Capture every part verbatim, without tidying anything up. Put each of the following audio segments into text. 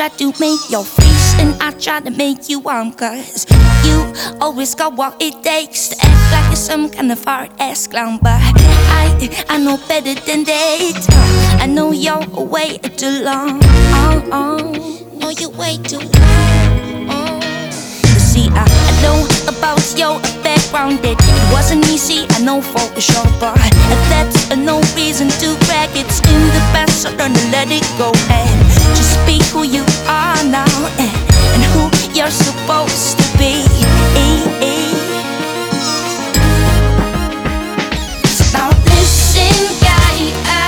try to make your face and I try to make you warm, cause you always got what it takes to act like you're some kind of hard-ass clown. But I, I know better than that. I know you're way too long. Oh, oh, know you're way too long. Oh. See, I, I know about your background, that it wasn't easy, I know for sure. But that's no reason to brag, it's in the past, so learn to let it go. And just be who you are now, and, and who you're supposed to be. So now listen, guy,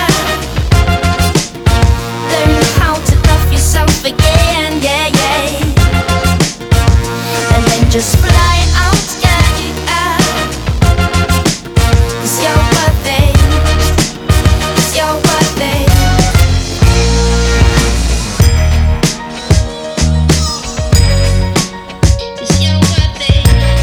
learn how to love yourself again, yeah, yeah. And then just fly out, yeah, cause you're worth it, cause you're worth it. Cause you're worth it.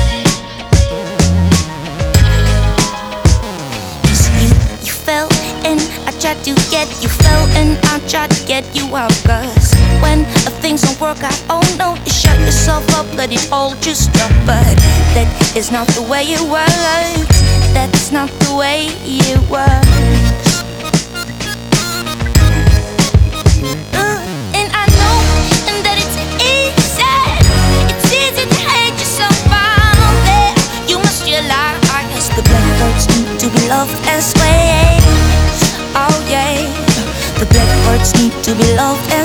Cause you, you fell and I tried to get you, fell and I tried to get you out. Cause when things don't work out, oh no, you shut yourself up, let it all just drop. But that is not the way it works. That's not the way it works. Uh, and I know and that it's easy. It's easy to hate yourself out there. You must realize the blackbirds need to be loved as well. Oh yeah, the blackbirds need to be loved as well.